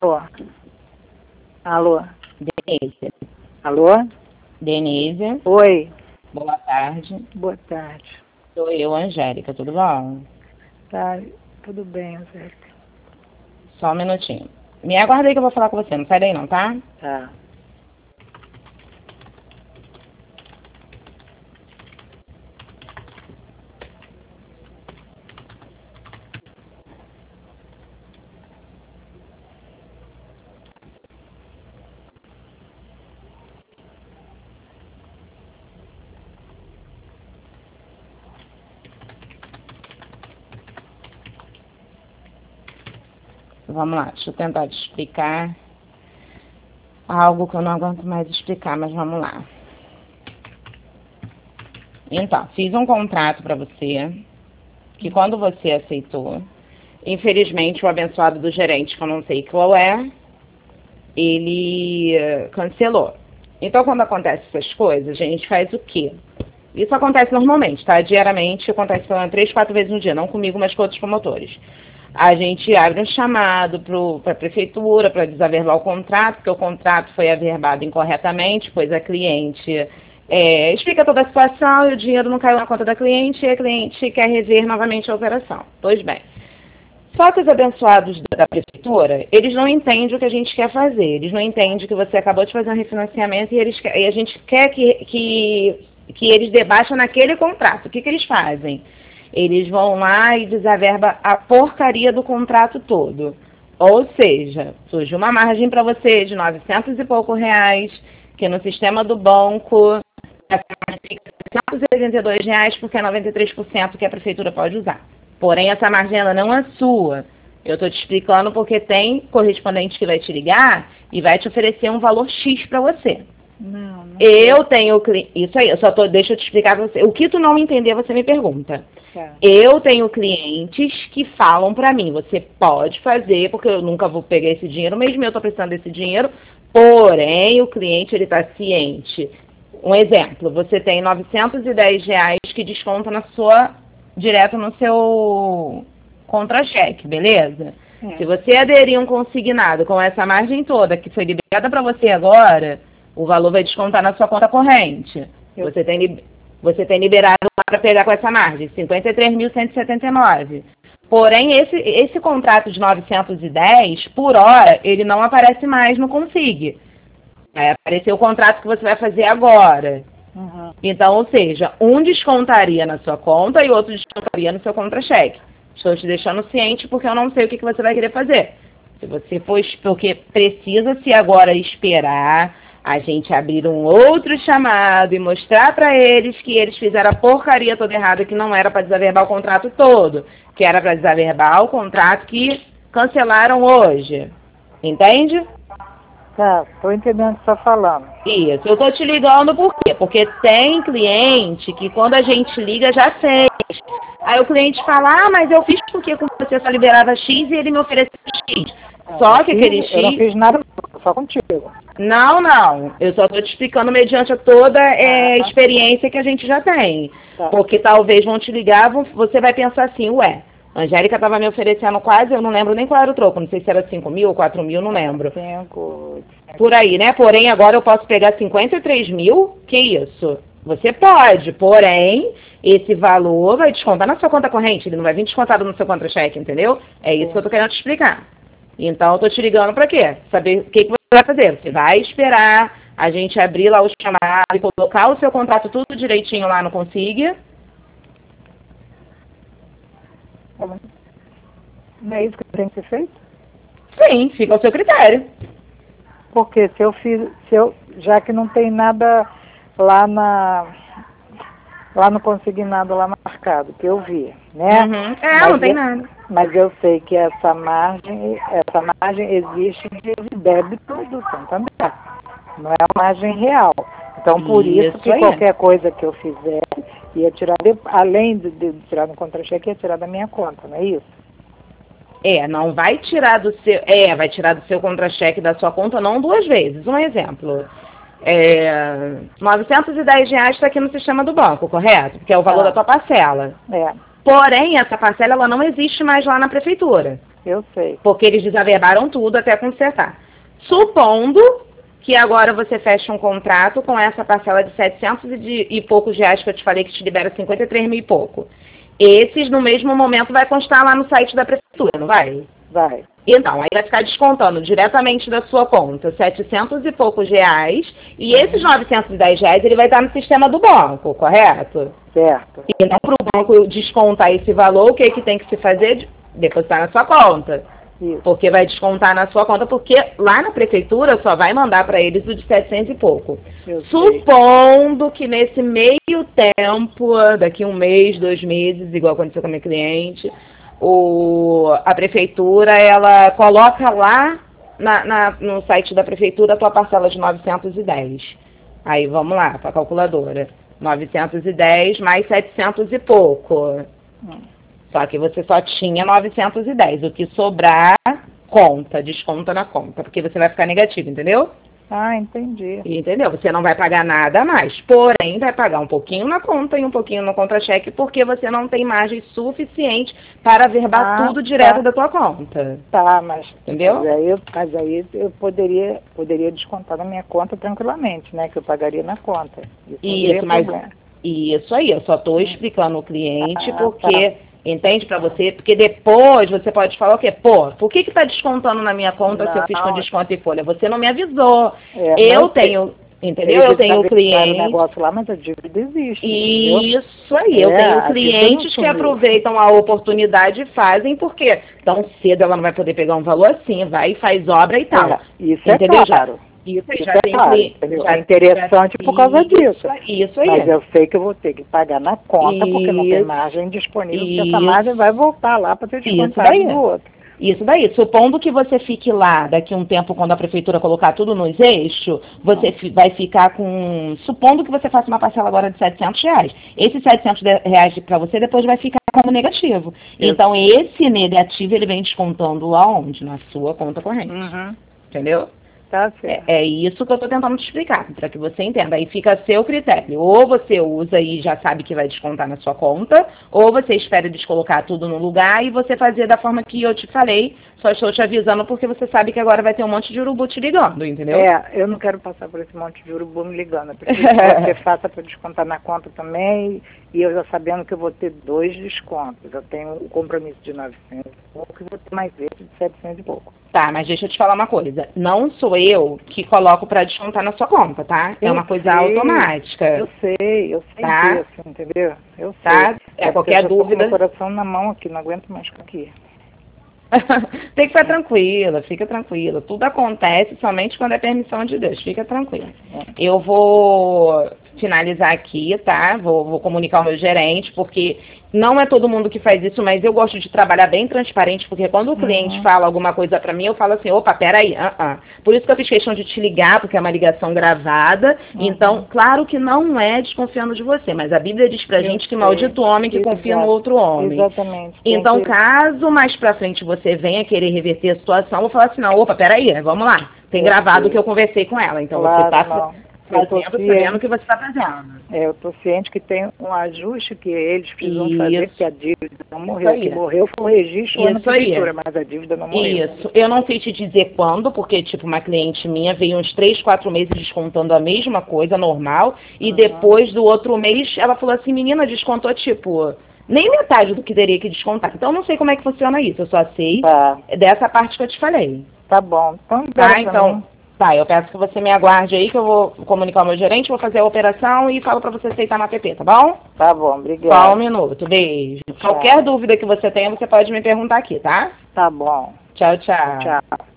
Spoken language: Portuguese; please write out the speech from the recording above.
Alô? Alô? Denise. Alô? Denise. Oi. Boa tarde. Boa tarde. Sou eu, Angélica, tudo bom? Tá, tudo bem, Angélica. Só um minutinho. Me aguarda aí que eu vou falar com você, não sai daí não, tá? Tá. Vamos lá, deixa eu tentar te explicar algo que eu não aguento mais explicar, mas vamos lá. Então, fiz um contrato para você, que quando você aceitou, infelizmente o abençoado do gerente, que eu não sei qual é, ele cancelou. Então, quando acontece essas coisas, a gente faz o quê? Isso acontece normalmente, tá? Diariamente, acontece 3, 4 vezes no dia, não comigo, mas com outros promotores. A gente abre um chamado para a prefeitura para desaverbar o contrato, porque o contrato foi averbado incorretamente, pois a cliente explica toda a situação e o dinheiro não caiu na conta da cliente e a cliente quer rever novamente a operação. Pois bem. Só que os abençoados da prefeitura, eles não entendem o que a gente quer fazer. Eles não entendem que você acabou de fazer um refinanciamento e a gente quer que eles debaixam naquele contrato. O que eles fazem? Eles vão lá e desaverba a porcaria do contrato todo. Ou seja, surge uma margem para você de 900 e pouco reais, que no sistema do banco essa margem fica R$782, porque é 93% que a prefeitura pode usar. Porém, essa margem ela não é sua. Eu estou te explicando porque tem correspondente que vai te ligar e vai te oferecer um valor X para você. Não. Eu tenho isso aí, deixa eu te explicar para você. O que tu não entender, você me pergunta. Tá. Eu tenho clientes que falam para mim, você pode fazer, porque eu nunca vou pegar esse dinheiro, mesmo eu estou precisando desse dinheiro, porém o cliente ele está ciente. Um exemplo, você tem R$910 que desconta direto no seu contra-cheque, beleza? Se você aderir um consignado com essa margem toda que foi liberada para você agora, o valor vai descontar na sua conta corrente. Você tem liberado para pegar com essa margem, 53.179. Porém, esse contrato de 910 por hora, ele não aparece mais no Consig. Vai aparecer o contrato que você vai fazer agora. Uhum. Então, ou seja, um descontaria na sua conta e outro descontaria no seu contra-cheque. Estou te deixando ciente porque eu não sei o que você vai querer fazer. Se você for, porque precisa-se agora esperar a gente abrir um outro chamado e mostrar para eles que eles fizeram a porcaria toda errada, que não era para desaverbar o contrato todo, que era para desaverbar o contrato que cancelaram hoje. Entende? Tá, tô entendendo o que você tá falando. Isso, eu tô te ligando por quê? Porque tem cliente que quando a gente liga já fez. Aí o cliente fala, mas eu fiz porque com você só liberava X e ele me ofereceu X. Só que aquele X... Eu não fiz nada, só contigo. Não. Eu só tô te explicando mediante toda a experiência que a gente já tem. Tá. Porque talvez vão te ligar, você vai pensar assim, ué, a Angélica estava me oferecendo quase, eu não lembro nem qual era o troco, não sei se era 5.000 ou 4.000, não lembro. 5. Por aí, né? Porém, agora eu posso pegar 53.000, que isso? Você pode, porém, esse valor vai descontar na sua conta corrente, ele não vai vir descontado no seu contra-cheque, entendeu? É isso que eu tô querendo te explicar. Então, eu tô te ligando pra quê? Saber o que você vai fazer. Você vai esperar a gente abrir lá o chamado e colocar o seu contrato tudo direitinho lá no Consig. Não é isso que tem que ser feito? Sim, fica ao seu critério. Porque já que não tem nada lá no consignado lá marcado, que eu vi, né? Uhum. Mas não tem nada. Mas eu sei que essa margem existe de débito do Santander. Não é a margem real. Então, por isso que qualquer coisa que eu fizesse, ia tirar, além de tirar no contra-cheque, ia tirar da minha conta, não é isso? Não vai tirar do seu... vai tirar do seu contra-cheque da sua conta não 2 vezes. Um exemplo. R$910 está aqui no sistema do banco, correto? Porque é o valor da tua parcela. Porém, essa parcela ela não existe mais lá na prefeitura. Eu sei. Porque eles desaverbaram tudo até consertar. Supondo que agora você fecha um contrato com essa parcela de 700 e poucos reais que eu te falei que te libera 53 mil e pouco. Esses, no mesmo momento, vai constar lá no site da prefeitura, não vai? Vai. Então, aí vai ficar descontando diretamente da sua conta 700 e poucos reais, e esses 910 reais ele vai estar no sistema do banco, correto? Certo. E não para o banco descontar esse valor, o que tem que se fazer? Depositar na sua conta. Isso. Porque vai descontar na sua conta, porque lá na prefeitura só vai mandar para eles o de 700 e pouco. Supondo que nesse meio tempo, daqui 1 mês, 2 meses, igual aconteceu com a minha cliente, a prefeitura, ela coloca lá no site da prefeitura a tua parcela de 910. Aí vamos lá, para a calculadora. 910 mais 700 e pouco. Só que você só tinha 910. O que sobrar, desconta na conta, porque você vai ficar negativo, entendeu? Ah, entendi. Entendeu? Você não vai pagar nada a mais. Porém, vai pagar um pouquinho na conta e um pouquinho no contra-cheque, porque você não tem margem suficiente para verbar tudo direto da tua conta. Tá, mas... Entendeu? Mas aí eu poderia descontar na minha conta tranquilamente, né? Que eu pagaria na conta. Isso, mas... Isso aí, eu só estou explicando ao cliente porque... Entende pra você? Porque depois você pode falar o quê? Pô, por que tá descontando na minha conta se eu fiz com desconto e folha? Você não me avisou. Eu tenho, entendeu? Eu tenho clientes... negócio lá, mas a dívida existe. Isso aí, eu tenho clientes que aproveitam a oportunidade e fazem, porque tão cedo ela não vai poder pegar um valor assim, vai e faz obra e tal. Isso entendeu? É claro. Isso já tem cliente. É interessante por causa disso. Isso aí. Mas eu sei que eu vou ter que pagar na conta, porque não tem margem disponível, porque essa margem vai voltar lá para ter descontado do outro. Isso daí. Supondo que você fique lá daqui a um tempo, quando a prefeitura colocar tudo nos eixos, você vai ficar com... Supondo que você faça uma parcela agora de 700 reais. Esses 700 reais para você depois vai ficar como negativo. Então, esse negativo, ele vem descontando aonde? Na sua conta corrente. Entendeu? Tá certo. É isso que eu estou tentando te explicar, para que você entenda. Aí fica a seu critério. Ou você usa e já sabe que vai descontar na sua conta, ou você espera descolocar tudo no lugar e você fazer da forma que eu te falei. Só estou te avisando porque você sabe que agora vai ter um monte de urubu te ligando, entendeu? Eu não quero passar por esse monte de urubu me ligando. Eu preciso que você faça para descontar na conta também, e eu já sabendo que eu vou ter 2 descontos. Eu tenho o compromisso de 900 e pouco e vou ter mais esse de 700 e pouco. Tá, mas deixa eu te falar uma coisa. Não sou eu que coloco para descontar na sua conta, tá? É uma coisa automática. Eu sei disso, entendeu? Eu sei. Qualquer dúvida... Eu tô com meu coração na mão aqui, não aguento mais ficar aqui. Tem que ficar tranquila, fica tranquila. Tudo acontece somente quando é permissão de Deus, fica tranquila. Eu vou finalizar aqui, tá? Vou comunicar o meu gerente, porque não é todo mundo que faz isso, mas eu gosto de trabalhar bem transparente, porque quando o cliente fala alguma coisa pra mim, eu falo assim, opa, peraí, Por isso que eu fiz questão de te ligar, porque é uma ligação gravada. Então, claro que não é desconfiando de você, mas a Bíblia diz pra gente que maldito homem que confia no outro homem. Exatamente. Então, caso mais pra frente você venha querer reverter a situação, eu vou falar assim, não, opa, peraí, vamos lá. Tem gravado que eu conversei com ela, então você tá sabendo o que você está fazendo. Eu estou ciente que tem um ajuste que eles precisam fazer, que a dívida não morreu. O que morreu foi o registro na prefeitura, mas a dívida não morreu. Isso. Eu não sei te dizer quando, porque, tipo, uma cliente minha veio uns 3, 4 meses descontando a mesma coisa, normal, e depois do outro mês, ela falou assim, menina, descontou, tipo... nem metade do que teria que descontar. Então, eu não sei como é que funciona isso. Eu só sei dessa parte que eu te falei. Tá bom. Então, eu peço que você me aguarde aí, que eu vou comunicar ao meu gerente, vou fazer a operação e falo pra você aceitar na app, tá bom? Tá bom, obrigada. Só um minuto, beijo. Qualquer dúvida que você tenha, você pode me perguntar aqui, tá? Tá bom. Tchau, tchau. Tchau.